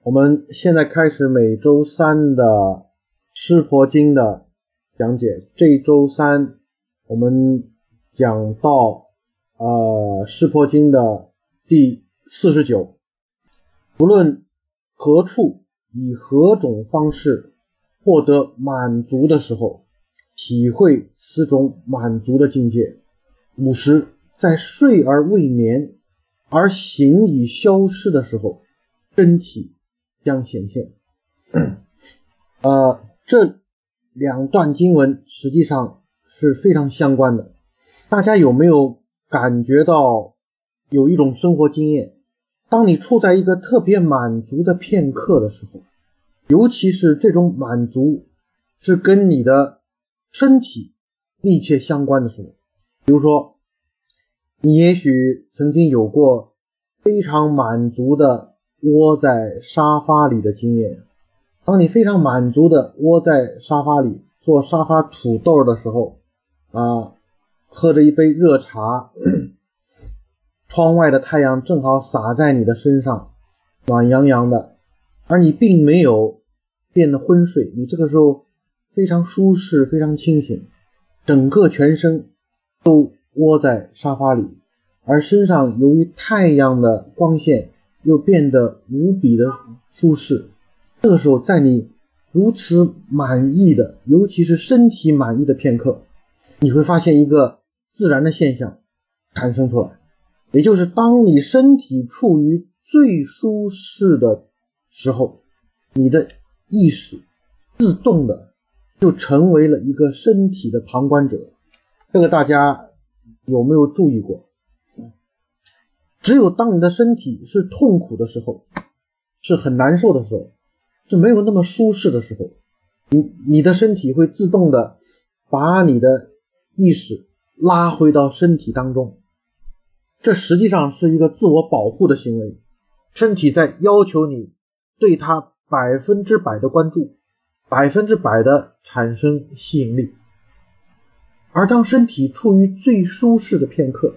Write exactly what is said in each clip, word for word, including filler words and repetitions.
我们现在开始每周三的湿婆经的讲解。这周三我们讲到呃湿婆经的第四十九，不论何处以何种方式获得满足的时候，体会此种满足的境界。五十，在睡而未眠而形已消失的时候，真体将显现。呃，这两段经文实际上是非常相关的。大家有没有感觉到有一种生活经验，当你处在一个特别满足的片刻的时候，尤其是这种满足是跟你的身体密切相关的时候，比如说你也许曾经有过非常满足的窝在沙发里的经验。当你非常满足的窝在沙发里做沙发土豆的时候啊，喝着一杯热茶，窗外的太阳正好洒在你的身上，暖洋洋的，而你并没有变得昏睡，你这个时候非常舒适，非常清醒，整个全身都窝在沙发里，而身上由于太阳的光线又变得无比的舒适。这个时候在你如此满意的，尤其是身体满意的片刻，你会发现一个自然的现象产生出来，也就是当你身体处于最舒适的时候，你的意识自动的就成为了一个身体的旁观者。这个大家有没有注意过？只有当你的身体是痛苦的时候，是很难受的时候，是没有那么舒适的时候，你你的身体会自动的把你的意识拉回到身体当中。这实际上是一个自我保护的行为，身体在要求你对它百分之百的关注，百分之百的产生吸引力。而当身体处于最舒适的片刻，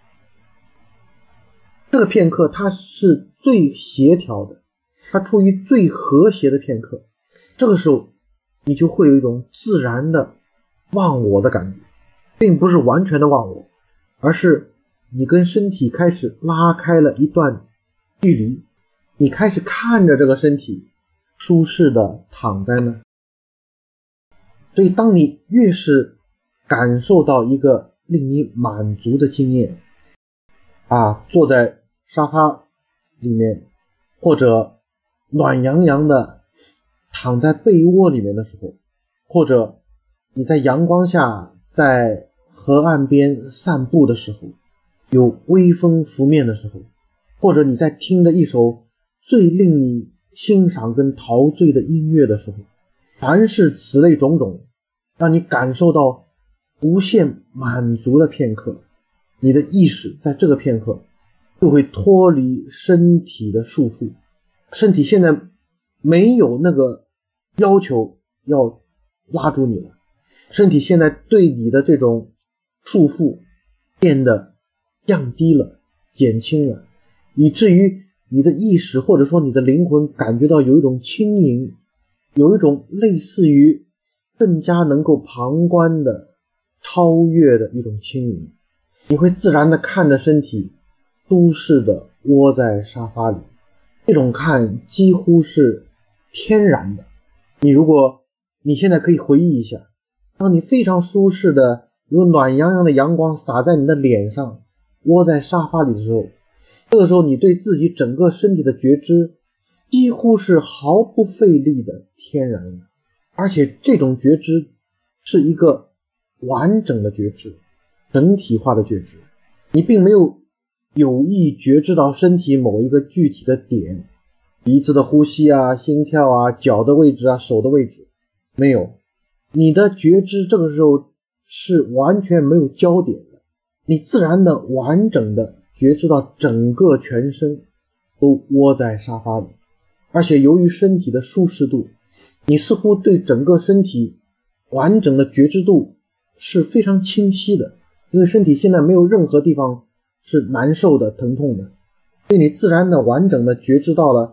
这个片刻它是最协调的，它处于最和谐的片刻，这个时候你就会有一种自然的忘我的感觉，并不是完全的忘我，而是你跟身体开始拉开了一段距离，你开始看着这个身体舒适的躺在那。所以当你越是感受到一个令你满足的经验啊，坐在沙发里面，或者暖洋洋的躺在被窝里面的时候，或者你在阳光下在河岸边散步的时候，有微风拂面的时候，或者你在听着一首最令你欣赏跟陶醉的音乐的时候，凡是此类种种让你感受到无限满足的片刻，你的意识在这个片刻就会脱离身体的束缚。身体现在没有那个要求要拉住你了，身体现在对你的这种束缚变得降低了，减轻了，以至于你的意识或者说你的灵魂感觉到有一种轻盈，有一种类似于更加能够旁观的超越的一种轻盈。你会自然的看着身体舒适的窝在沙发里，这种看几乎是天然的。你如果你现在可以回忆一下，当你非常舒适的有暖洋洋的阳光洒在你的脸上，窝在沙发里的时候，这个时候你对自己整个身体的觉知几乎是毫不费力的天然的，而且这种觉知是一个完整的觉知，整体化的觉知。你并没有有意觉知到身体某一个具体的点，鼻子的呼吸啊，心跳啊，脚的位置啊，手的位置，没有。你的觉知这个时候是完全没有焦点的，你自然的完整的觉知到整个全身都窝在沙发里，而且由于身体的舒适度，你似乎对整个身体完整的觉知度是非常清晰的，因为身体现在没有任何地方是难受的、疼痛的，所以你自然的完整的觉知到了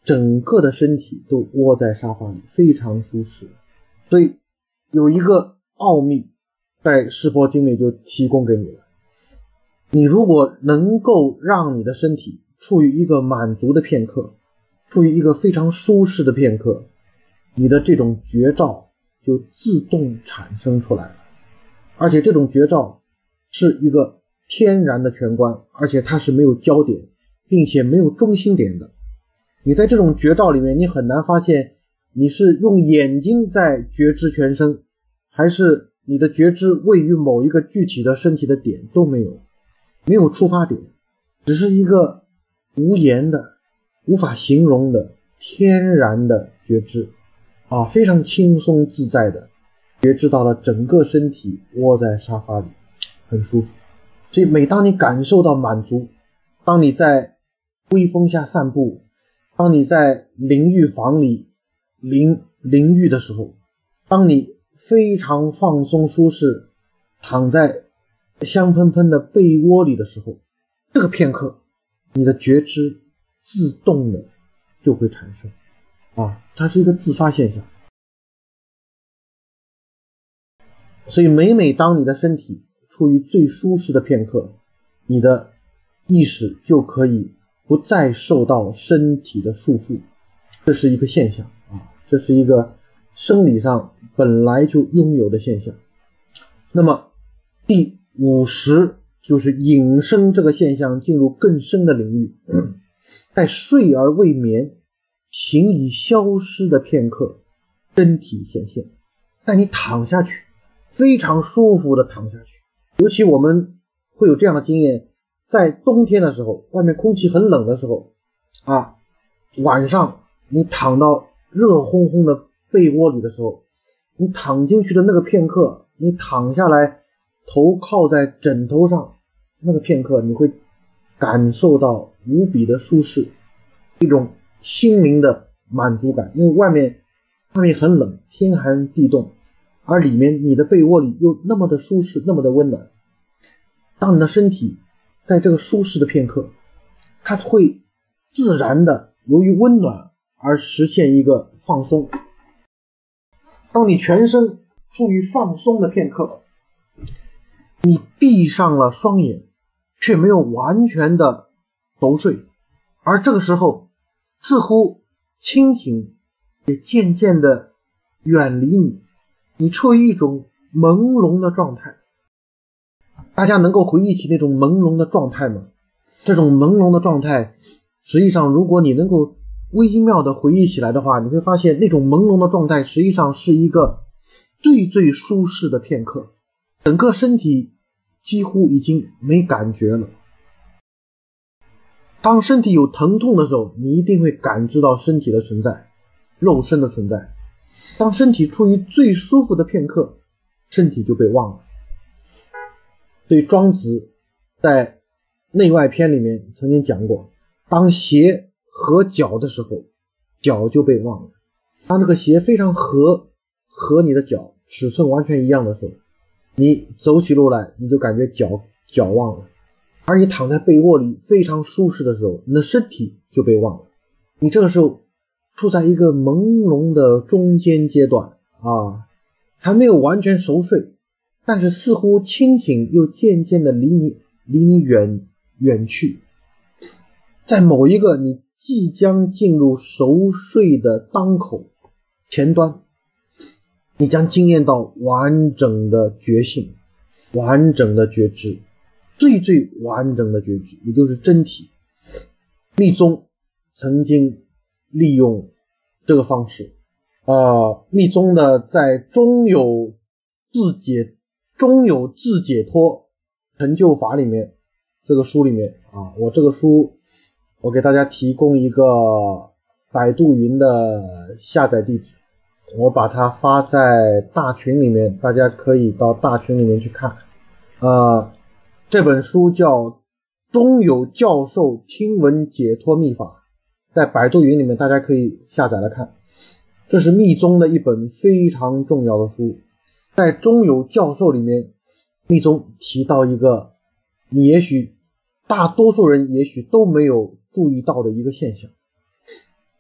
整个的身体都窝在沙发里，非常舒适。所以有一个奥秘在《释佛经》里就提供给你了，你如果能够让你的身体处于一个满足的片刻，处于一个非常舒适的片刻，你的这种觉照就自动产生出来了。而且这种觉照是一个天然的全观，而且它是没有焦点并且没有中心点的。你在这种觉照里面，你很难发现你是用眼睛在觉知全身，还是你的觉知位于某一个具体的身体的点，都没有，没有出发点，只是一个无言的无法形容的天然的觉知啊，非常轻松自在的觉知到了整个身体窝在沙发里，很舒服。所以每当你感受到满足，当你在微风下散步，当你在淋浴房里淋淋浴的时候，当你非常放松舒适躺在香喷喷的被窝里的时候，这个片刻你的觉知自动的就会产生啊，它是一个自发现象。所以每每当你的身体处于最舒适的片刻，你的意识就可以不再受到身体的束缚，这是一个现象啊，这是一个生理上本来就拥有的现象。那么第五十就是引申这个现象进入更深的领域，在睡而未眠形已消失的片刻，身体显现。但你躺下去，非常舒服的躺下去，尤其我们会有这样的经验，在冬天的时候，外面空气很冷的时候啊，晚上你躺到热烘烘的被窝里的时候，你躺进去的那个片刻，你躺下来头靠在枕头上，那个片刻你会感受到无比的舒适，一种心灵的满足感。因为外面外面很冷，天寒地冻，而里面你的被窝里又那么的舒适，那么的温暖。当你的身体在这个舒适的片刻，它会自然的由于温暖而实现一个放松。当你全身处于放松的片刻，你闭上了双眼，却没有完全的熟睡，而这个时候似乎清醒也渐渐的远离你，你处于一种朦胧的状态。大家能够回忆起那种朦胧的状态吗？这种朦胧的状态，实际上如果你能够微妙的回忆起来的话，你会发现那种朦胧的状态实际上是一个最最舒适的片刻，整个身体几乎已经没感觉了。当身体有疼痛的时候，你一定会感知到身体的存在，肉身的存在。当身体处于最舒服的片刻，身体就被忘了。所以庄子在内外篇里面曾经讲过，当鞋合脚的时候，脚就被忘了。当这个鞋非常合和你的脚尺寸完全一样的时候，你走起路来你就感觉脚脚忘了。而你躺在被窝里非常舒适的时候，你的身体就被忘了。你这个时候处在一个朦胧的中间阶段啊，还没有完全熟睡，但是似乎清醒又渐渐的离你离你远远去。在某一个你即将进入熟睡的当口前端，你将经验到完整的觉性，完整的觉知，最最完整的觉知，也就是真体。密宗曾经利用这个方式，呃，密宗的在中有自解中有自解脱成就法里面，这个书里面啊，我这个书我给大家提供一个百度云的下载地址，我把它发在大群里面，大家可以到大群里面去看。呃，这本书叫中有教授听闻解脱秘法，在百度云里面大家可以下载来看。这是密宗的一本非常重要的书。在中有教授里面，密宗提到一个你也许大多数人也许都没有注意到的一个现象，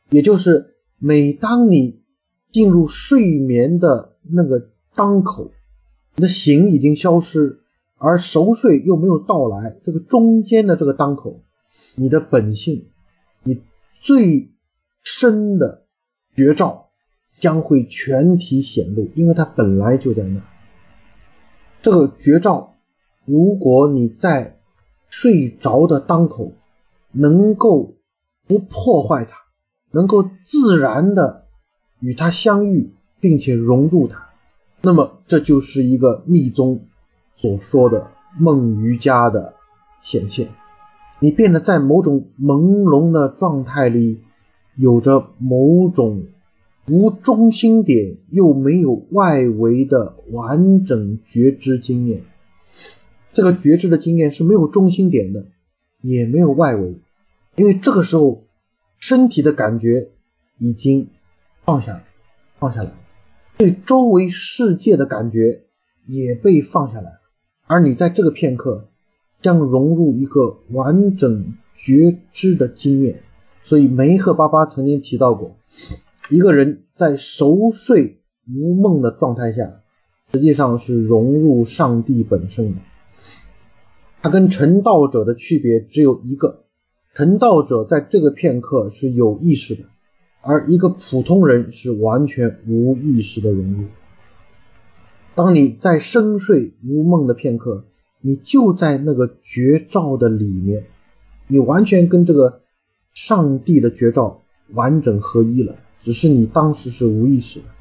也就是每当你进入睡眠的那个当口，你的醒已经消失，而熟睡又没有到来，这个中间的这个当口，你的本性，你最深的绝招将会全体显露，因为它本来就在那。这个绝招，如果你在睡着的当口能够不破坏它，能够自然的与它相遇，并且融入它，那么这就是一个密宗所说的梦瑜伽的显现。你变得在某种朦胧的状态里，有着某种无中心点又没有外围的完整觉知经验。这个觉知的经验是没有中心点的，也没有外围，因为这个时候身体的感觉已经放下来放下来对周围世界的感觉也被放下来，而你在这个片刻将融入一个完整觉知的经验。所以梅赫巴巴曾经提到过，一个人在熟睡无梦的状态下，实际上是融入上帝本身的。他跟成道者的区别只有一个，成道者在这个片刻是有意识的，而一个普通人是完全无意识的融入。当你在深睡无梦的片刻，你就在那个觉照的里面，你完全跟这个上帝的觉照完整合一了，只是你当时是无意识的。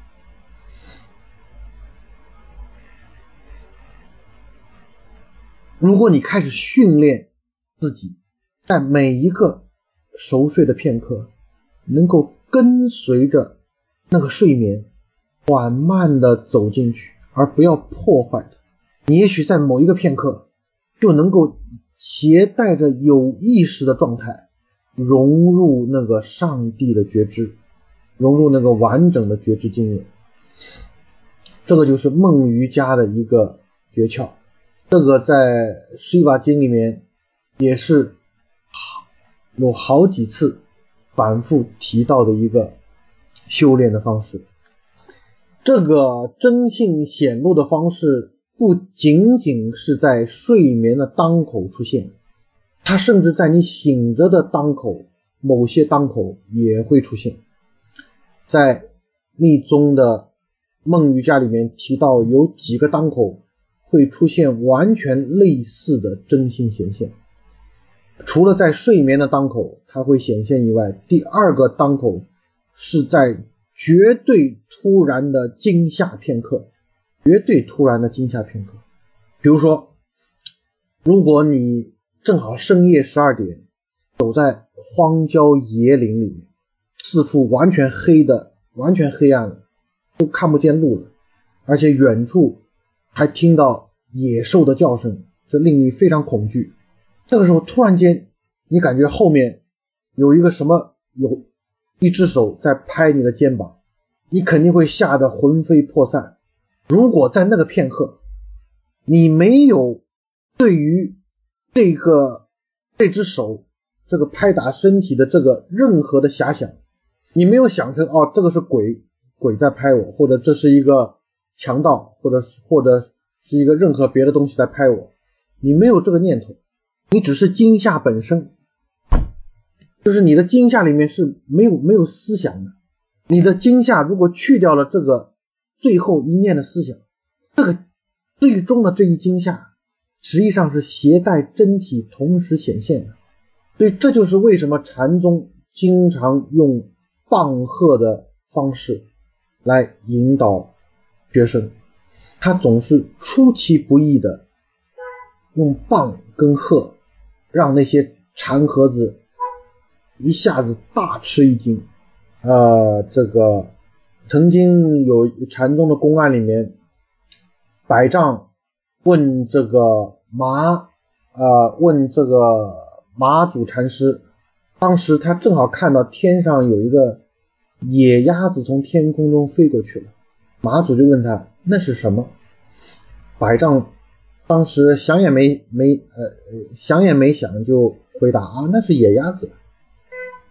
如果你开始训练自己，在每一个熟睡的片刻能够跟随着那个睡眠缓慢的走进去，而不要破坏它，你也许在某一个片刻就能够携带着有意识的状态融入那个上帝的觉知，融入那个完整的觉知经验。这个就是梦瑜伽的一个诀窍，这个在施伊瓦经里面也是有好几次反复提到的一个修炼的方式。这个真性显露的方式不仅仅是在睡眠的当口出现，它甚至在你醒着的当口，某些当口也会出现。在密宗的梦瑜伽里面提到，有几个当口会出现完全类似的真心显现。除了在睡眠的当口它会显现以外，第二个当口是在绝对突然的惊吓片刻，绝对突然的惊吓片刻。比如说，如果你正好深夜十二点走在荒郊野岭里面，四处完全黑的完全黑暗了，都看不见路了，而且远处还听到野兽的叫声，这令你非常恐惧。这个时候突然间你感觉后面有一个什么，有一只手在拍你的肩膀，你肯定会吓得魂飞魄散。如果在那个片刻你没有对于这个这只手这个拍打身体的这个任何的遐想，你没有想成哦这个是鬼鬼在拍我，或者这是一个强盗，或者或者是一个任何别的东西在拍我，你没有这个念头，你只是惊吓本身，就是你的惊吓里面是没有没有思想的。你的惊吓如果去掉了这个最后一念的思想，这个最终的这一惊吓实际上是携带真体同时显现的。所以这就是为什么禅宗经常用棒喝的方式来引导学生，他总是出其不意的用棒跟喝让那些禅盒子一下子大吃一惊。呃，这个曾经有禅宗的公案里面，百丈问这个马呃问这个马祖禅师，当时他正好看到天上有一个野鸭子从天空中飞过去了，马祖就问他那是什么。百丈当时想也没没呃想也没想就回答啊那是野鸭子。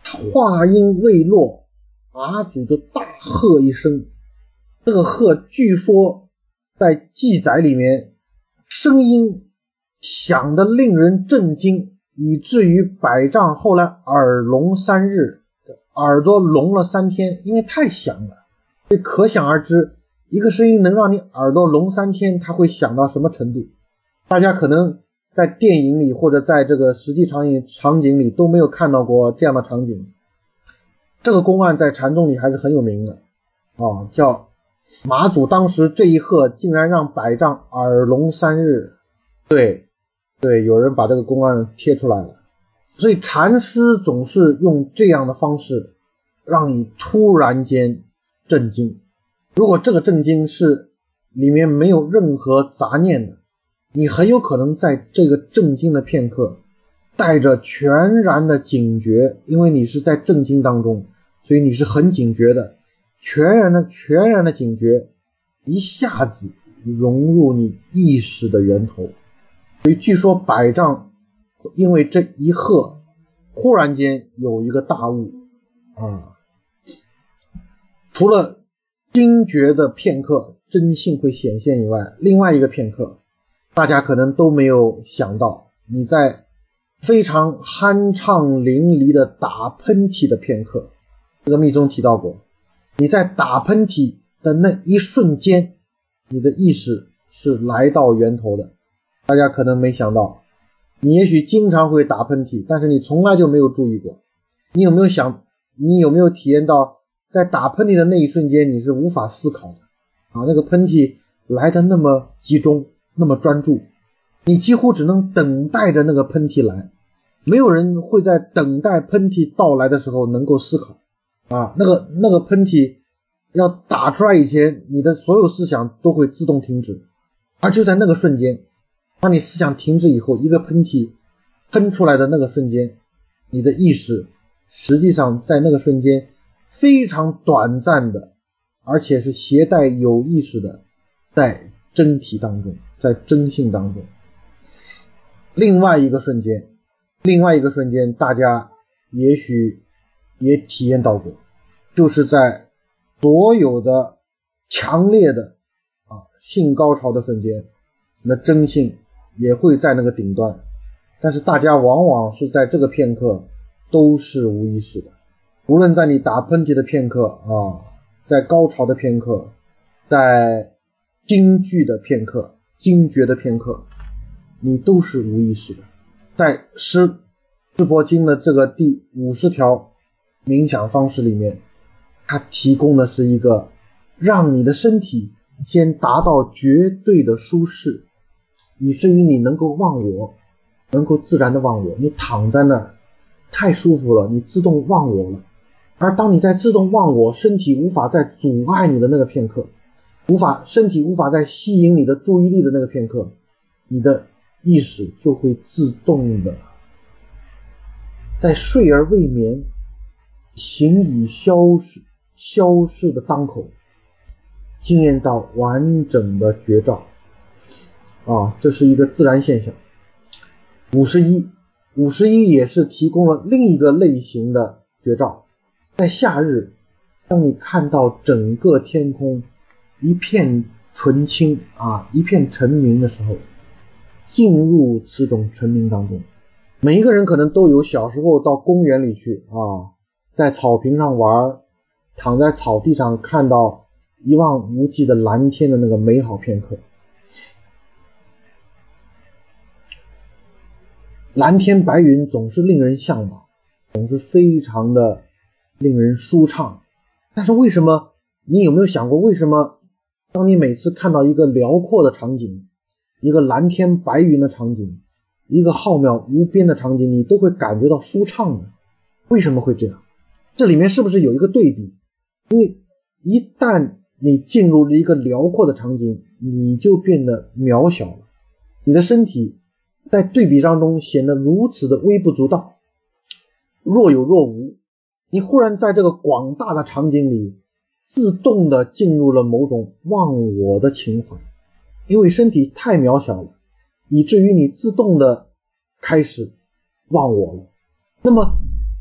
话音未落，马祖就大喝一声，这个喝据说在记载里面声音响得令人震惊，以至于百丈后来耳聋三日，耳朵聋了三天，因为太响了。所以可想而知，一个声音能让你耳朵聋三天，它会响到什么程度。大家可能在电影里或者在这个实际场景场景里都没有看到过这样的场景。这个公案在禅宗里还是很有名的啊，叫马祖当时这一喝竟然让百丈耳聋三日。对对，有人把这个公案贴出来了。所以禅师总是用这样的方式让你突然间震惊。如果这个震惊是里面没有任何杂念的，你很有可能在这个震惊的片刻带着全然的警觉，因为你是在震惊当中，所以你是很警觉的，全然的全然的警觉一下子融入你意识的源头。所以据说百丈因为这一喝忽然间有一个大悟啊，除了惊觉的片刻真性会显现以外，另外一个片刻大家可能都没有想到，你在非常酣畅淋漓的打喷嚏的片刻，这个密宗提到过，你在打喷嚏的那一瞬间，你的意识是来到源头的。大家可能没想到，你也许经常会打喷嚏，但是你从来就没有注意过。你有没有想，你有没有体验到，在打喷嚏的那一瞬间，你是无法思考的啊，那个喷嚏来得那么集中，那么专注，你几乎只能等待着那个喷嚏来，没有人会在等待喷嚏到来的时候能够思考啊，那个那个喷嚏要打出来以前，你的所有思想都会自动停止，而就在那个瞬间，当你思想停止以后，一个喷嚏喷出来的那个瞬间，你的意识实际上在那个瞬间非常短暂的，而且是携带有意识的在真体当中，在真性当中。另外一个瞬间，另外一个瞬间大家也许也体验到过，就是在所有的强烈的啊性高潮的瞬间，那真性也会在那个顶端，但是大家往往是在这个片刻都是无意识的。无论在你打喷嚏的片刻啊，在高潮的片刻，在惊惧的片刻，惊觉的片刻，你都是无意识的。在师师伯经的这个第五十条冥想方式里面，它提供的是一个让你的身体先达到绝对的舒适，以至于你能够忘我，能够自然的忘我。你躺在那儿太舒服了，你自动忘我了。而当你在自动忘我，身体无法再阻碍你的那个片刻，无法身体无法再吸引你的注意力的那个片刻，你的意识就会自动的在睡而未眠，形已消逝消逝的当口，经验到完整的觉照啊，这是一个自然现象。五十一五十一也是提供了另一个类型的觉照。在夏日，当你看到整个天空一片纯青啊，一片澄明的时候，进入此种澄明当中。每一个人可能都有小时候到公园里去啊，在草坪上玩，躺在草地上看到一望无际的蓝天的那个美好片刻。蓝天白云总是令人向往，总是非常的令人舒畅。但是为什么，你有没有想过，为什么当你每次看到一个辽阔的场景，一个蓝天白云的场景，一个浩渺无边的场景，你都会感觉到舒畅呢？为什么会这样？这里面是不是有一个对比？因为一旦你进入了一个辽阔的场景，你就变得渺小了，你的身体在对比当中显得如此的微不足道，若有若无。你忽然在这个广大的场景里自动的进入了某种忘我的情怀，因为身体太渺小了，以至于你自动的开始忘我了。那么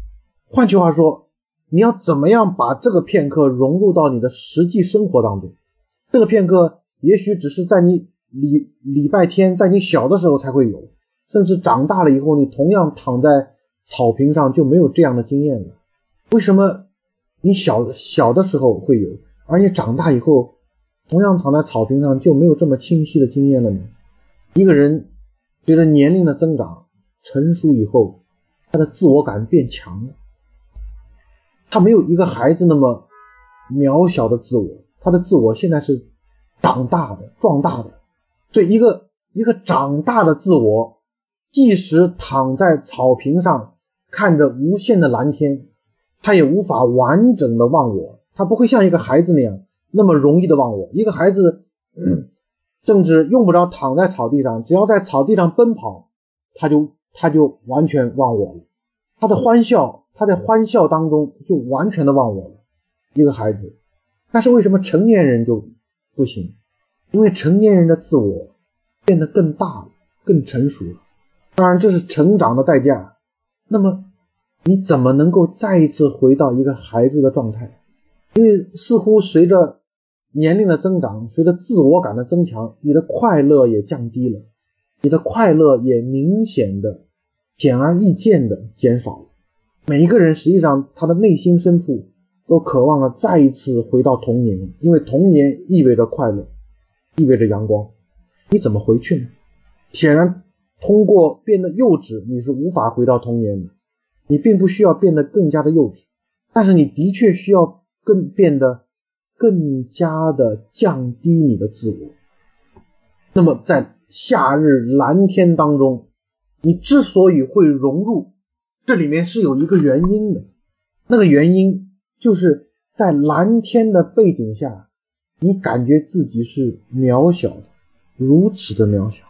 换句话说，你要怎么样把这个片刻融入到你的实际生活当中？这个片刻也许只是在你礼礼拜天，在你小的时候才会有，甚至长大了以后，你同样躺在草坪上就没有这样的经验了。为什么你小小的时候会有，而你长大以后同样躺在草坪上就没有这么清晰的经验了呢？一个人随着年龄的增长，成熟以后，他的自我感变强了，他没有一个孩子那么渺小的自我，他的自我现在是长大的、壮大的。所以一个一个长大的自我，即使躺在草坪上看着无限的蓝天，他也无法完整的忘我，他不会像一个孩子那样那么容易的忘我。一个孩子、嗯、甚至用不着躺在草地上，只要在草地上奔跑，他就他就完全忘我了。他的欢笑，他在欢笑当中就完全的忘我了，一个孩子。但是为什么成年人就不行？因为成年人的自我变得更大了，更成熟了。当然这是成长的代价。那么你怎么能够再一次回到一个孩子的状态？因为似乎随着年龄的增长，随着自我感的增强，你的快乐也降低了，你的快乐也明显的显而易见的减少了。每一个人实际上他的内心深处都渴望了再一次回到童年，因为童年意味着快乐，意味着阳光。你怎么回去呢？显然通过变得幼稚，你是无法回到童年的。你并不需要变得更加的幼稚，但是你的确需要更变得更加的降低你的自我。那么在夏日蓝天当中，你之所以会融入，这里面是有一个原因的。那个原因就是在蓝天的背景下，你感觉自己是渺小的，如此的渺小，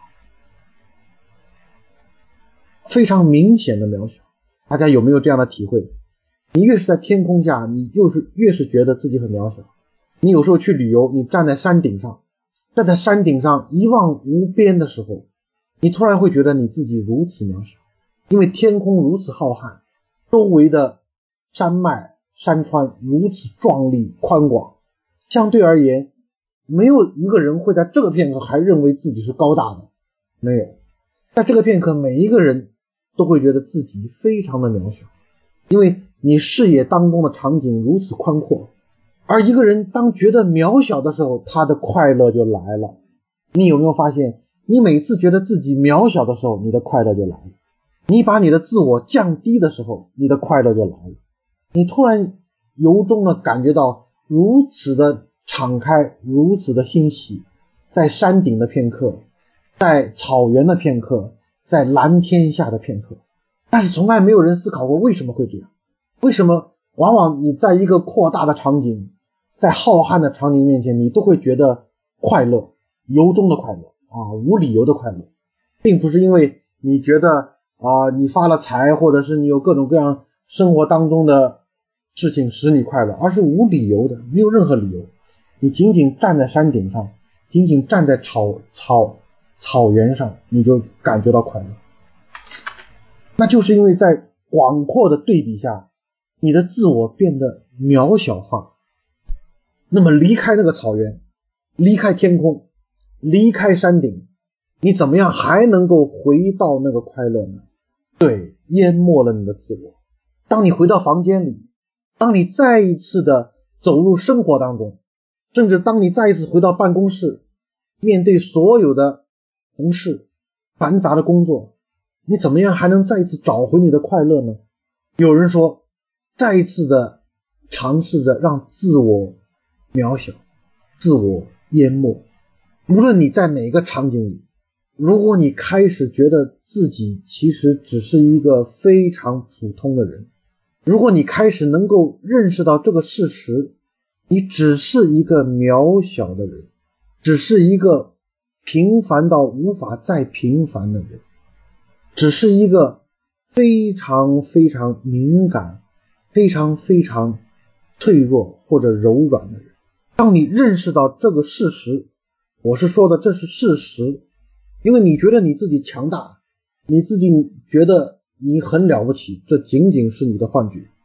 非常明显的渺小。大家有没有这样的体会？你越是在天空下，你就是越是觉得自己很渺小。你有时候去旅游，你站在山顶上，站在山顶上一望无边的时候，你突然会觉得你自己如此渺小，因为天空如此浩瀚，周围的山脉山川如此壮丽宽广，相对而言，没有一个人会在这个片刻还认为自己是高大的，没有。在这个片刻，每一个人都会觉得自己非常的渺小，因为你视野当中的场景如此宽阔。而一个人当觉得渺小的时候，他的快乐就来了。你有没有发现，你每次觉得自己渺小的时候，你的快乐就来了。你把你的自我降低的时候，你的快乐就来了。你突然由衷的感觉到如此的敞开，如此的欣喜。在山顶的片刻，在草原的片刻，在蓝天下的片刻。但是从来没有人思考过为什么会这样。为什么往往你在一个扩大的场景，在浩瀚的场景面前，你都会觉得快乐，由衷的快乐啊，无理由的快乐，并不是因为你觉得啊你发了财，或者是你有各种各样生活当中的事情使你快乐，而是无理由的，没有任何理由。你仅仅站在山顶上，仅仅站在草草草原上，你就感觉到快乐。那就是因为在广阔的对比下，你的自我变得渺小化。那么离开那个草原，离开天空，离开山顶，你怎么样还能够回到那个快乐呢？对，淹没了你的自我。当你回到房间里，当你再一次的走入生活当中，甚至当你再一次回到办公室，面对所有的同事，繁杂的工作，你怎么样还能再一次找回你的快乐呢？有人说，再一次的尝试着让自我渺小，自我淹没。无论你在哪个场景里，如果你开始觉得自己其实只是一个非常普通的人，如果你开始能够认识到这个事实，你只是一个渺小的人，只是一个平凡到无法再平凡的人，只是一个非常非常敏感，非常非常脆弱或者柔软的人。当你认识到这个事实，我是说的这是事实，因为你觉得你自己强大，你自己觉得你很了不起，这仅仅是你的幻觉。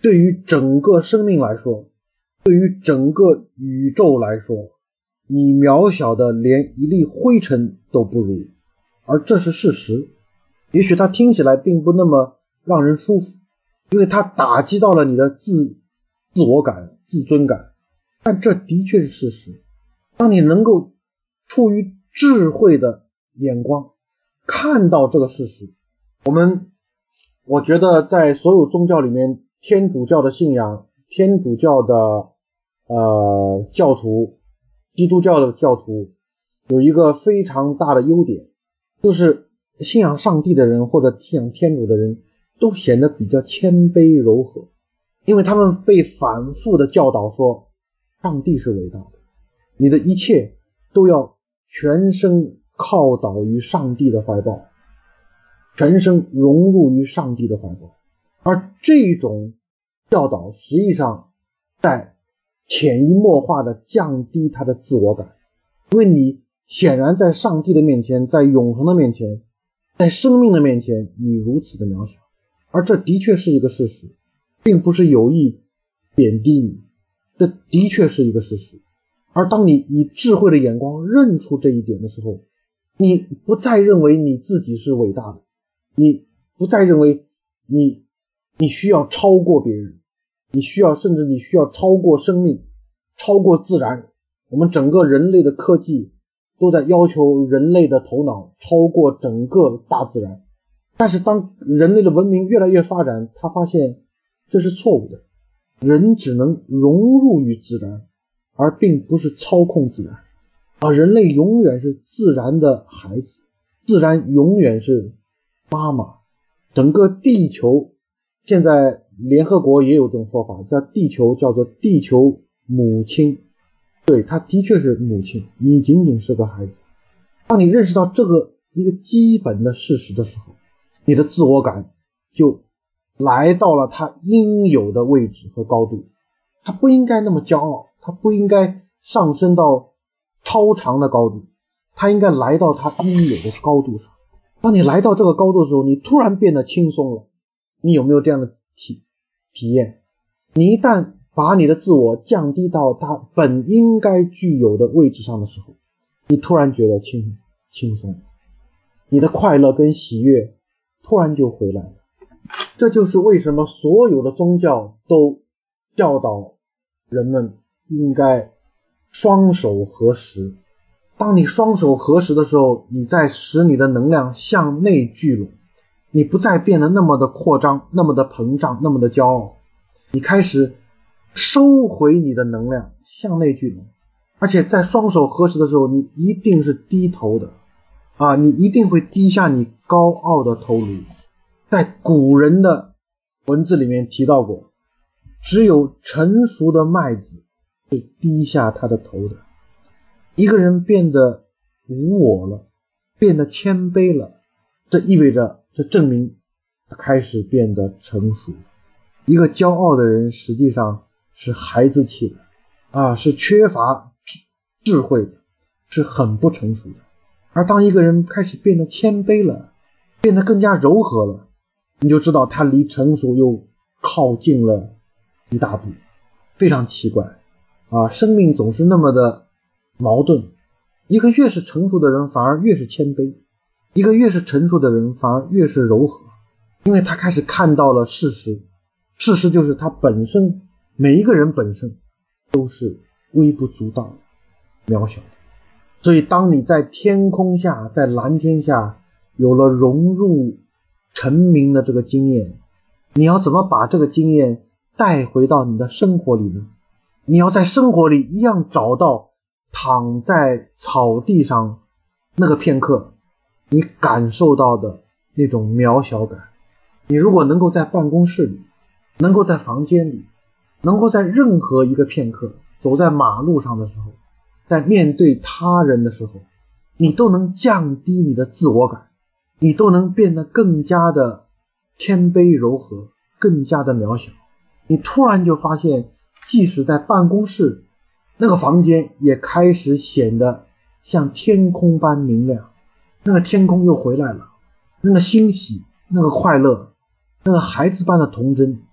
对于整个生命来说，对于整个宇宙来说，你渺小的连一粒灰尘都不如，而这是事实。也许它听起来并不那么让人舒服，因为它打击到了你的自自我感、自尊感，但这的确是事实。当你能够出于智慧的眼光看到这个事实，我们我觉得在所有宗教里面，天主教的信仰、天主教的呃教徒、基督教的教徒有一个非常大的优点，就是信仰上帝的人或者信仰天主的人都显得比较谦卑柔和，因为他们被反复的教导说上帝是伟大的，你的一切都要全身靠倒于上帝的怀抱，全身融入于上帝的怀抱。而这种教导实际上在潜移默化的降低他的自我感，因为你显然在上帝的面前，在永恒的面前，在生命的面前，你如此的渺小。而这的确是一个事实，并不是有意贬低你，这的确是一个事实。而当你以智慧的眼光认出这一点的时候，你不再认为你自己是伟大的，你不再认为你你需要超过别人，你需要甚至你需要超过生命，超过自然。我们整个人类的科技都在要求人类的头脑超过整个大自然，但是当人类的文明越来越发展，他发现这是错误的，人只能融入于自然，而并不是操控自然。啊，人类永远是自然的孩子，自然永远是妈妈。整个地球，现在联合国也有这种说法，叫地球叫做地球母亲。对，它的确是母亲，你仅仅是个孩子。当你认识到这个一个基本的事实的时候，你的自我感就来到了它应有的位置和高度。它不应该那么骄傲，它不应该上升到超长的高度，它应该来到它应有的高度上。当你来到这个高度的时候，你突然变得轻松了。你有没有这样的体体验？你一旦把你的自我降低到它本应该具有的位置上的时候，你突然觉得轻轻松，你的快乐跟喜悦突然就回来了。这就是为什么所有的宗教都教导人们应该双手合十。当你双手合十的时候，你在使你的能量向内聚拢，你不再变得那么的扩张，那么的膨胀，那么的骄傲，你开始收回你的能量向内聚拢。而且在双手合十的时候，你一定是低头的啊，你一定会低下你高傲的头颅。在古人的文字里面提到过，只有成熟的麦子会低下他的头的。一个人变得无我了，变得谦卑了，这意味着，这证明他开始变得成熟。一个骄傲的人实际上是孩子气的啊，是缺乏智慧的，是很不成熟的。而当一个人开始变得谦卑了，变得更加柔和了，你就知道他离成熟又靠近了一大步。非常奇怪啊，生命总是那么的矛盾。一个越是成熟的人反而越是谦卑，一个越是成熟的人反而越是柔和，因为他开始看到了事实。事实就是他本身，每一个人本身都是微不足道的，渺小的。所以当你在天空下，在蓝天下有了融入成名的这个经验，你要怎么把这个经验带回到你的生活里呢？你要在生活里一样找到躺在草地上那个片刻你感受到的那种渺小感。你如果能够在办公室里，能够在房间里，能够在任何一个片刻，走在马路上的时候，在面对他人的时候，你都能降低你的自我感，你都能变得更加的谦卑柔和，更加的渺小。你突然就发现，即使在办公室，那个房间也开始显得像天空般明亮，那个天空又回来了，那个欣喜，那个快乐，那个孩子般的童真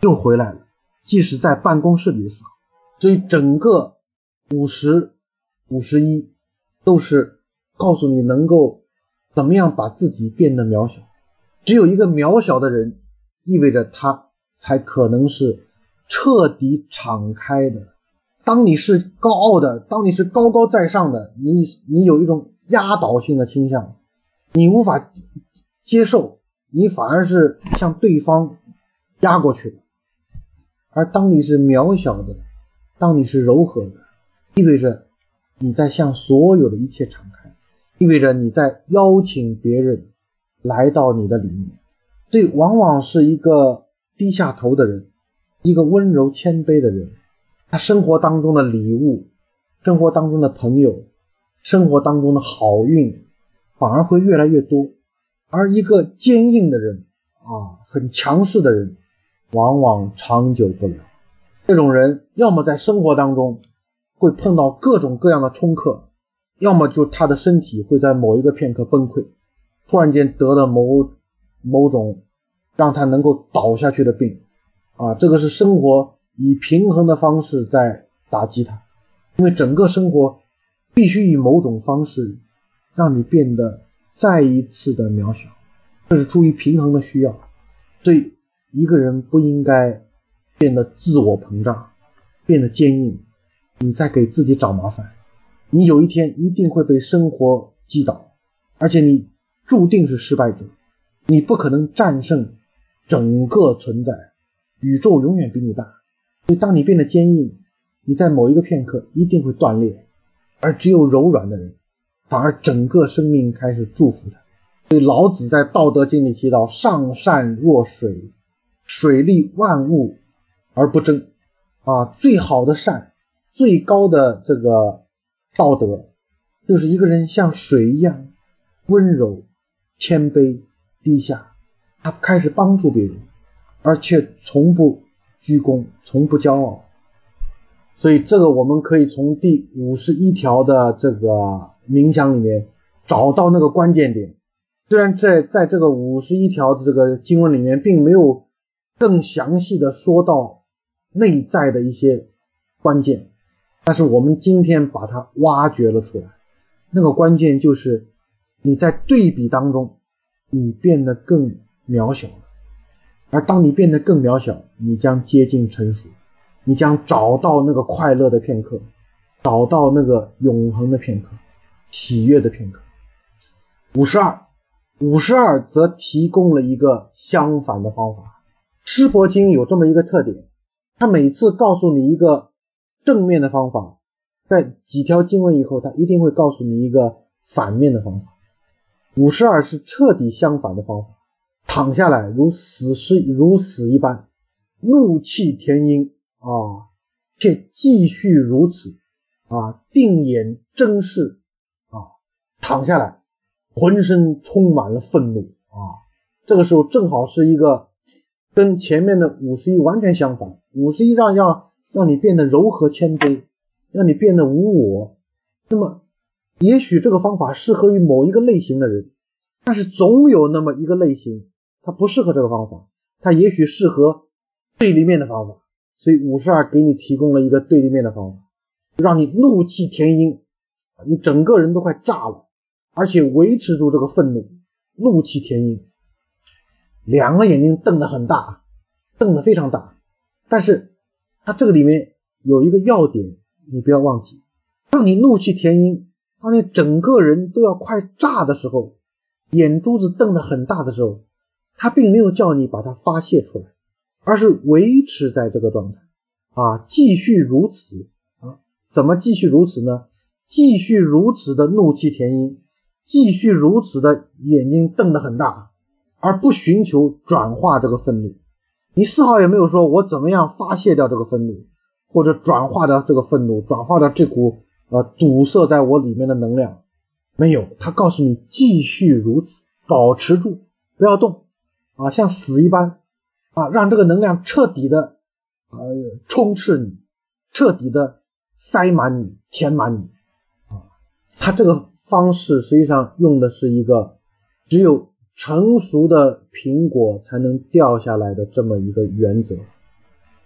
又回来了，即使在办公室里的时候。所以整个五十、五十一都是告诉你能够怎么样把自己变得渺小。只有一个渺小的人，意味着他才可能是彻底敞开的。当你是高傲的，当你是高高在上的，你你有一种压倒性的倾向，你无法接受，你反而是向对方压过去了。而当你是渺小的，当你是柔和的，意味着你在向所有的一切敞开，意味着你在邀请别人来到你的里面。所以往往是一个低下头的人，一个温柔谦卑的人，他生活当中的礼物，生活当中的朋友，生活当中的好运反而会越来越多。而一个坚硬的人啊，很强势的人，往往长久不了。这种人要么在生活当中会碰到各种各样的冲克，要么就他的身体会在某一个片刻崩溃，突然间得了某某种让他能够倒下去的病啊，这个是生活以平衡的方式在打击他，因为整个生活必须以某种方式让你变得再一次的渺小，这是出于平衡的需要。所以一个人不应该变得自我膨胀，变得坚硬，你在给自己找麻烦，你有一天一定会被生活击倒，而且你注定是失败者，你不可能战胜整个存在，宇宙永远比你大。所以当你变得坚硬，你在某一个片刻一定会断裂，而只有柔软的人反而整个生命开始祝福他。所以老子在道德经里提到，上善若水，水利万物而不争啊，最好的善，最高的这个道德，就是一个人像水一样温柔、谦卑、低下，他开始帮助别人，而且从不居功，从不骄傲。所以这个我们可以从第五十一条的这个冥想里面找到那个关键点。虽然在在这个五十一条的这个经文里面并没有更详细的说到内在的一些关键，但是我们今天把它挖掘了出来。那个关键就是你在对比当中你变得更渺小了，而当你变得更渺小，你将接近成熟，你将找到那个快乐的片刻，找到那个永恒的片刻，喜悦的片刻。五十二五十二则提供了一个相反的方法。师佛经有这么一个特点，他每次告诉你一个正面的方法，在几条经文以后他一定会告诉你一个反面的方法。五十二是彻底相反的方法，躺下来如死尸如死一般，怒气填膺啊，且继续如此啊，定眼睁视啊，躺下来浑身充满了愤怒啊。这个时候正好是一个跟前面的五十一完全相反。五十一让让让你变得柔和谦卑，让你变得无我。那么也许这个方法适合于某一个类型的人，但是总有那么一个类型它不适合这个方法，它也许适合对立面的方法。所以五十二给你提供了一个对立面的方法，让你怒气填膺，你整个人都快炸了，而且维持住这个愤怒，怒气填膺，两个眼睛瞪得很大，瞪得非常大。但是它这个里面有一个要点，你不要忘记，当你怒气填膺，当你整个人都要快炸的时候，眼珠子瞪得很大的时候，它并没有叫你把它发泄出来，而是维持在这个状态啊，继续如此啊。怎么继续如此呢？继续如此的怒气填膺，继续如此的眼睛瞪得很大，而不寻求转化这个愤怒。你丝毫也没有说我怎么样发泄掉这个愤怒，或者转化掉这个愤怒，转化掉这股呃堵塞在我里面的能量，没有。他告诉你继续如此，保持住，不要动啊，像死一般啊，让这个能量彻底的呃充斥你，彻底的塞满你，填满你啊。他这个方式实际上用的是一个只有成熟的苹果才能掉下来的这么一个原则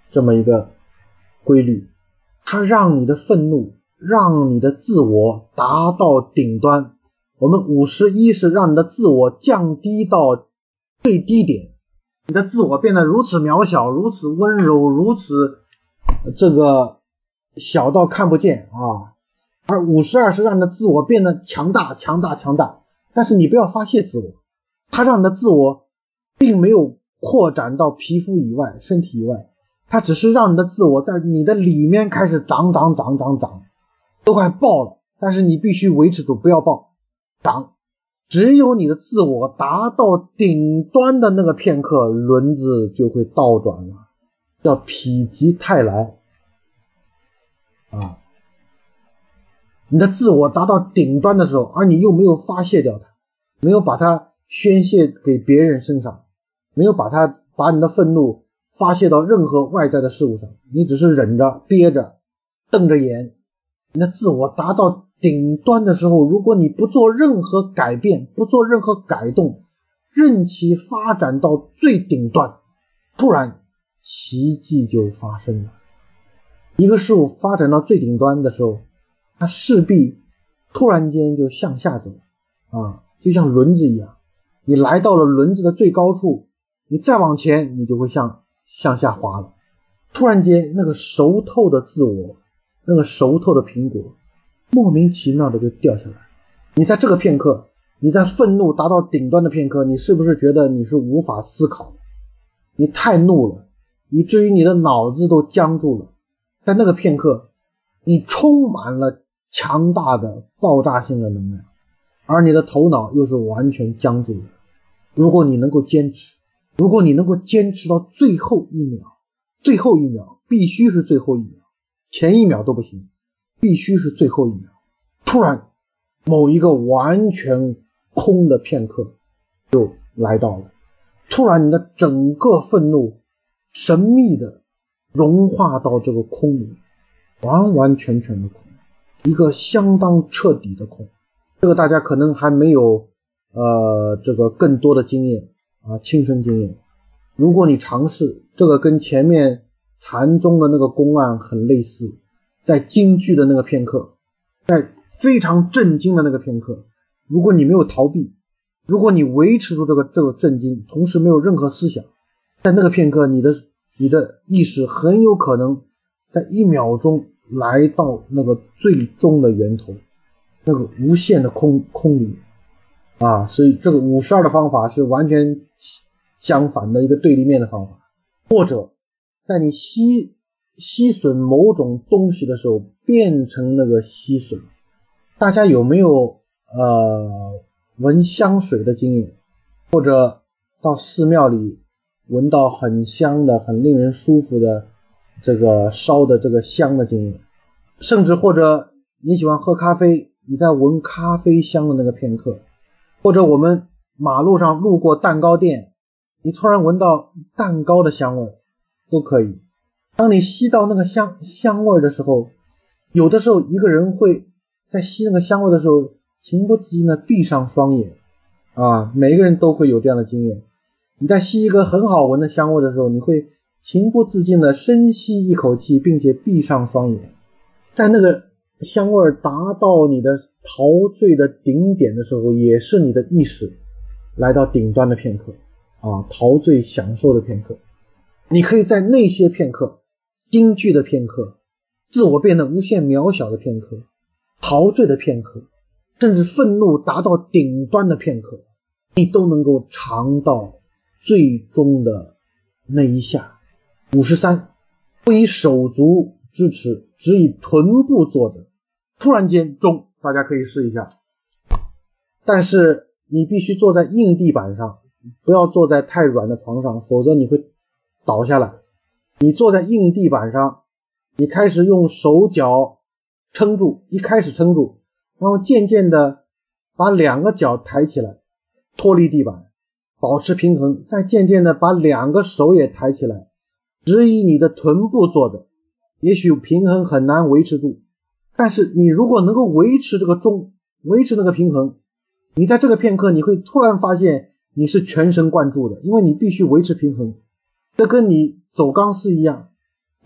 这么一个规律，它让你的愤怒，让你的自我达到顶端。我们五十一是让你的自我降低到最低点，你的自我变得如此渺小，如此温柔，如此这个小到看不见啊。而五十二是让你的自我变得强大强大强大，但是你不要发泄自我，它让你的自我并没有扩展到皮肤以外，身体以外，它只是让你的自我在你的里面开始长长长长长，都快爆了，但是你必须维持住，不要爆，长。只有你的自我达到顶端的那个片刻，轮子就会倒转了，叫否极泰来啊。你的自我达到顶端的时候，而你又没有发泄掉它，没有把它宣泄给别人身上，没有把它把你的愤怒发泄到任何外在的事物上，你只是忍着憋着瞪着眼。你的自我达到顶端的时候，如果你不做任何改变，不做任何改动，任其发展到最顶端，突然奇迹就发生了。一个事物发展到最顶端的时候，它势必突然间就向下走啊，就像轮子一样，你来到了轮子的最高处，你再往前你就会向向下滑了。突然间那个熟透的自我，那个熟透的苹果莫名其妙的就掉下来。你在这个片刻，你在愤怒达到顶端的片刻，你是不是觉得你是无法思考的？你太怒了，以至于你的脑子都僵住了。在那个片刻，你充满了强大的爆炸性的能量，而你的头脑又是完全僵住的。如果你能够坚持，如果你能够坚持到最后一秒，最后一秒必须是最后一秒，前一秒都不行，必须是最后一秒。突然某一个完全空的片刻就来到了，突然你的整个愤怒神秘的融化到这个空里，完完全全的空，一个相当彻底的空。这个大家可能还没有呃这个更多的经验啊，亲身经验。如果你尝试，这个跟前面禅宗的那个公案很类似，在惊惧的那个片刻，在非常震惊的那个片刻，如果你没有逃避，如果你维持住这个这个震惊，同时没有任何思想，在那个片刻，你的你的意识很有可能在一秒钟来到那个最终的源头，那个无限的空空里啊。所以这个五十二的方法是完全相反的一个对立面的方法。或者在你吸吸吮某种东西的时候变成那个吸吮。大家有没有呃闻香水的经验，或者到寺庙里闻到很香的很令人舒服的这个烧的这个香的经验？甚至或者你喜欢喝咖啡，你在闻咖啡香的那个片刻，或者我们马路上路过蛋糕店，你突然闻到蛋糕的香味，都可以。当你吸到那个香香味的时候，有的时候一个人会在吸那个香味的时候情不自禁的闭上双眼啊，每个人都会有这样的经验。你在吸一个很好闻的香味的时候，你会情不自禁的深吸一口气，并且闭上双眼。在那个香味达到你的陶醉的顶点的时候，也是你的意识来到顶端的片刻啊，陶醉享受的片刻。你可以在那些片刻，惊惧的片刻，自我变得无限渺小的片刻，陶醉的片刻，甚至愤怒达到顶端的片刻，你都能够尝到最终的那一下。五十三，不以手足支持，只以臀部坐着。突然间中，大家可以试一下，但是你必须坐在硬地板上，不要坐在太软的床上，否则你会倒下来。你坐在硬地板上，你开始用手脚撑住，一开始撑住，然后渐渐的把两个脚抬起来，脱离地板，保持平衡，再渐渐的把两个手也抬起来，只以你的臀部坐着。也许平衡很难维持住，但是你如果能够维持这个中，维持那个平衡，你在这个片刻你会突然发现你是全神贯注的，因为你必须维持平衡。这跟你走钢丝一样，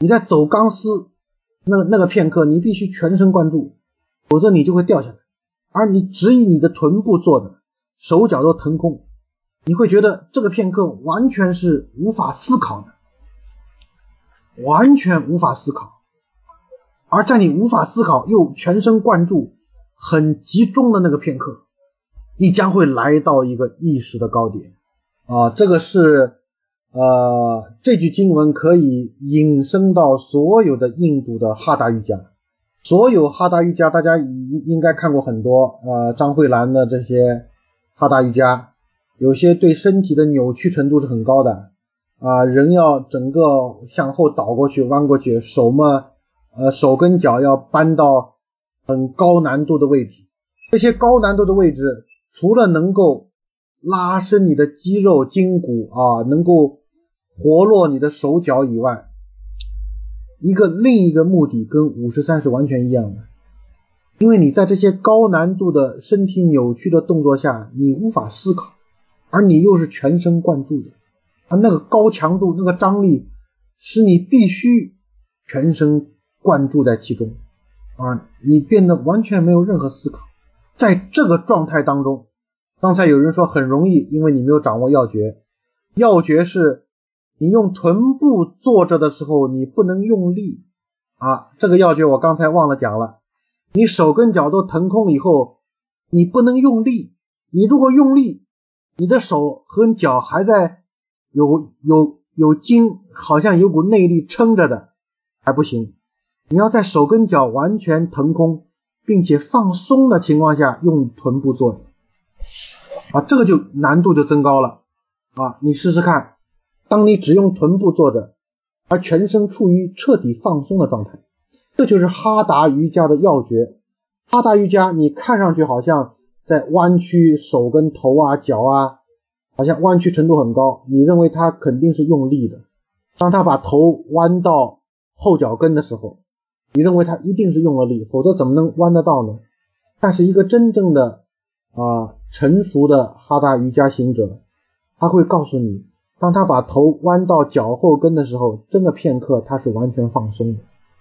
你在走钢丝那那个片刻，你必须全神贯注，否则你就会掉下来。而你只以你的臀部坐着，手脚都腾空，你会觉得这个片刻完全是无法思考的，完全无法思考。而在你无法思考又全神贯注很集中的那个片刻，你将会来到一个意识的高点啊！这个是呃这句经文可以引申到所有的印度的哈达瑜伽。所有哈达瑜伽大家应该看过很多，呃张慧兰的这些哈达瑜伽，有些对身体的扭曲程度是很高的啊，人要整个向后倒过去弯过去，手嘛呃手跟脚要搬到很高难度的位置。这些高难度的位置除了能够拉伸你的肌肉筋骨啊，能够活络你的手脚以外，一个另一个目的跟五十三是完全一样的。因为你在这些高难度的身体扭曲的动作下，你无法思考，而你又是全神贯注的啊，那个高强度那个张力使你必须全神贯注在其中啊，你变得完全没有任何思考。在这个状态当中，刚才有人说很容易，因为你没有掌握要诀。要诀是你用臀部坐着的时候你不能用力啊，这个要诀我刚才忘了讲了。你手跟脚都腾空以后，你不能用力，你如果用力，你的手和脚还在有有有筋，好像有股内力撑着的，还不行。你要在手跟脚完全腾空并且放松的情况下用臀部坐着啊，这个就难度就增高了啊！你试试看，当你只用臀部坐着，而全身处于彻底放松的状态，这就是哈达瑜伽的要诀。哈达瑜伽你看上去好像在弯曲手跟头啊脚啊，好像弯曲程度很高，你认为它肯定是用力的。当他把头弯到后脚跟的时候，你认为他一定是用了力，否则怎么能弯得到呢？但是一个真正的啊成熟的哈达瑜伽行者，他会告诉你，当他把头弯到脚后跟的时候，这个片刻他是完全放松的。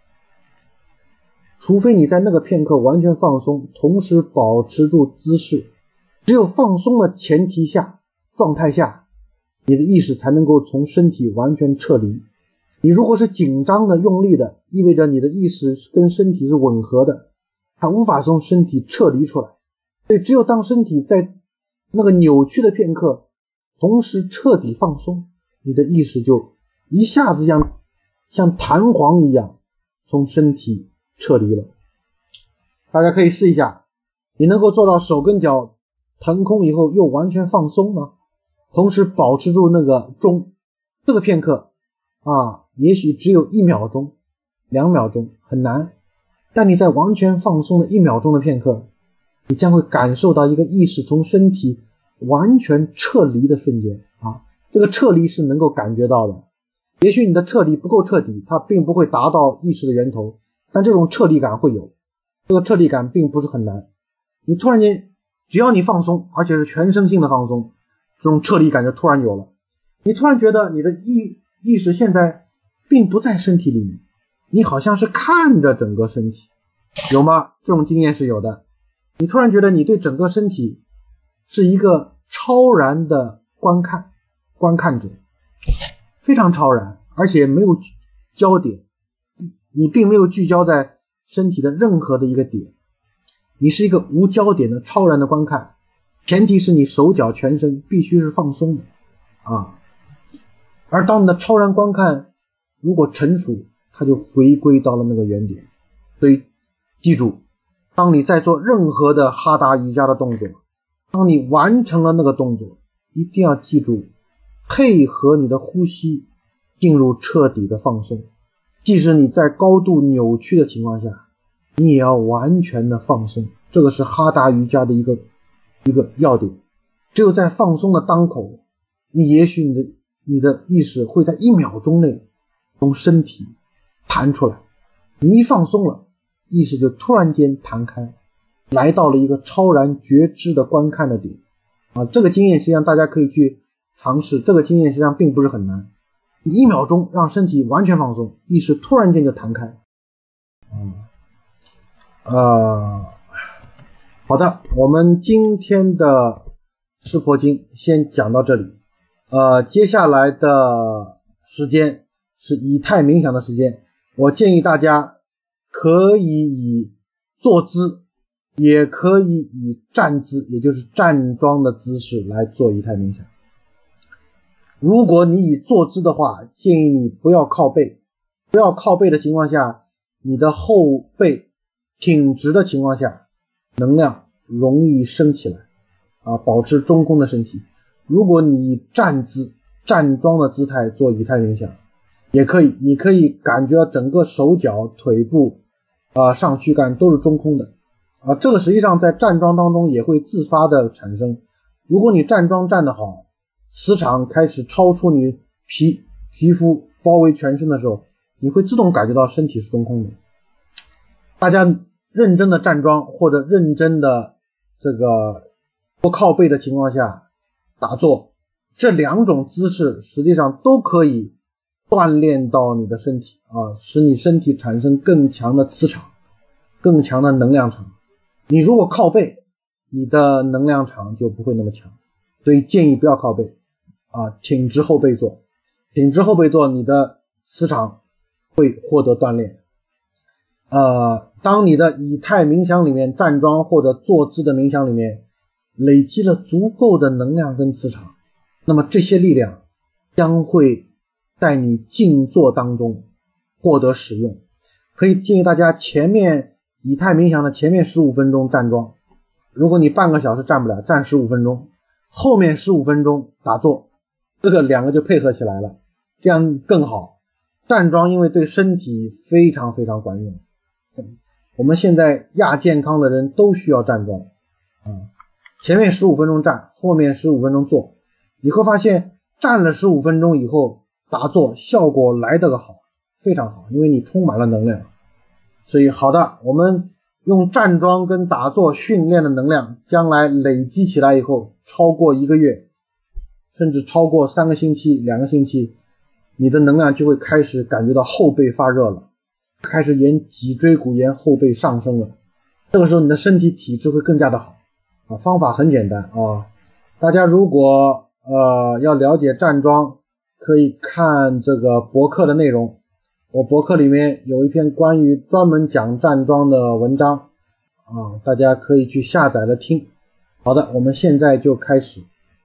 除非你在那个片刻完全放松，同时保持住姿势，只有放松的前提下状态下，你的意识才能够从身体完全撤离。你如果是紧张的用力的，意味着你的意识跟身体是吻合的，它无法从身体撤离出来。所以只有当身体在那个扭曲的片刻同时彻底放松，你的意识就一下子像像弹簧一样从身体撤离了。大家可以试一下，你能够做到手跟脚腾空以后又完全放松吗？同时保持住那个中这个片刻啊，也许只有一秒钟两秒钟，很难。但你在完全放松的一秒钟的片刻，你将会感受到一个意识从身体完全撤离的瞬间啊，这个撤离是能够感觉到的。也许你的撤离不够彻底，它并不会达到意识的源头，但这种撤离感会有，这个撤离感并不是很难。你突然间只要你放松，而且是全身性的放松，这种撤离感就突然有了。你突然觉得你的意意识现在并不在身体里面，你好像是看着整个身体，有吗？这种经验是有的。你突然觉得你对整个身体是一个超然的观看观看者，非常超然，而且没有焦点，你并没有聚焦在身体的任何的一个点，你是一个无焦点的超然的观看，前提是你手脚全身必须是放松的啊。而当你的超然观看如果成熟，它就回归到了那个原点。所以记住，当你在做任何的哈达瑜伽的动作，当你完成了那个动作，一定要记住配合你的呼吸进入彻底的放松。即使你在高度扭曲的情况下，你也要完全的放松，这个是哈达瑜伽的一个一个要点。只有在放松的当口，你也许你的你的意识会在一秒钟内从身体弹出来，你一放松了，意识就突然间弹开，来到了一个超然觉知的观看的点啊。这个经验实际上大家可以去尝试，这个经验实际上并不是很难一秒钟让身体完全放松，意识突然间就弹开。嗯，呃，好的，我们今天的湿婆经先讲到这里。呃，接下来的时间是以太冥想的时间，我建议大家可以以坐姿，也可以以站姿，也就是站桩的姿势来做以太冥想。如果你以坐姿的话，建议你不要靠背，不要靠背的情况下，你的后背挺直的情况下，能量容易升起来啊，保持中空的身体。如果你以站姿站桩的姿态做以太冥想也可以，你可以感觉整个手脚腿部啊、上躯干都是中空的啊，这个实际上在站桩当中也会自发的产生。如果你站桩站得好，磁场开始超出你皮皮肤包围全身的时候，你会自动感觉到身体是中空的。大家认真的站桩或者认真的这个不靠背的情况下打坐，这两种姿势实际上都可以锻炼到你的身体啊，使你身体产生更强的磁场，更强的能量场。你如果靠背，你的能量场就不会那么强，所以建议不要靠背啊，挺直后背坐，挺直后背坐，你的磁场会获得锻炼。呃，当你的以太冥想里面站桩或者坐姿的冥想里面累积了足够的能量跟磁场，那么这些力量将会在你静坐当中获得使用。可以建议大家前面以太冥想的前面十五分钟站桩，如果你半个小时站不了，站十五分钟，后面十五分钟打坐，这个两个就配合起来了，这样更好。站桩因为对身体非常非常管用，我们现在亚健康的人都需要站桩啊。前面十五分钟站，后面十五分钟坐，你会发现站了十五分钟以后打坐效果来得个好，非常好，因为你充满了能量。所以好的，我们用站桩跟打坐训练的能量将来累积起来以后，超过一个月甚至超过三个星期两个星期，你的能量就会开始感觉到后背发热了，开始沿脊椎骨沿后背上升了，这个时候你的身体体质会更加的好啊。方法很简单啊，大家如果呃要了解站桩，可以看这个博客的内容，我博客里面有一篇关于专门讲站桩的文章啊，大家可以去下载了听。好的，我们现在就开始。